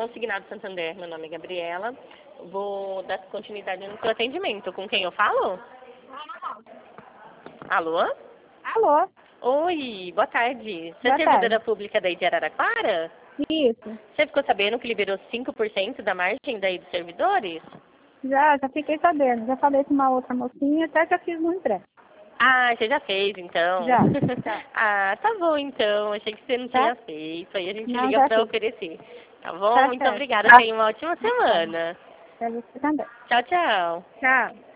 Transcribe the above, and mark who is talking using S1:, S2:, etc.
S1: Consignado Santander, meu nome é Gabriela. Vou dar continuidade no seu atendimento. Com quem eu falo? Alô?
S2: Alô?
S1: Oi, boa tarde. Você é
S2: Boa
S1: servidora
S2: tarde.
S1: pública daí de Araraquara?
S2: Isso.
S1: Você ficou sabendo que liberou 5% da margem daí dos servidores?
S2: Já fiquei sabendo. Já falei com uma outra mocinha, até já fiz no empréstimo.
S1: Ah, você já fez, então?
S2: Já. Já.
S1: Ah, tá bom, então. Achei que você não
S2: Tá?
S1: tinha feito. Aí a gente
S2: Não,
S1: liga
S2: já
S1: pra
S2: fiz.
S1: oferecer. Tá bom?
S2: Tá
S1: Muito
S2: certo.
S1: obrigada. Tenha uma ótima
S2: Tá.
S1: semana.
S2: Pra você também.
S1: Tchau, tchau.
S2: Tchau.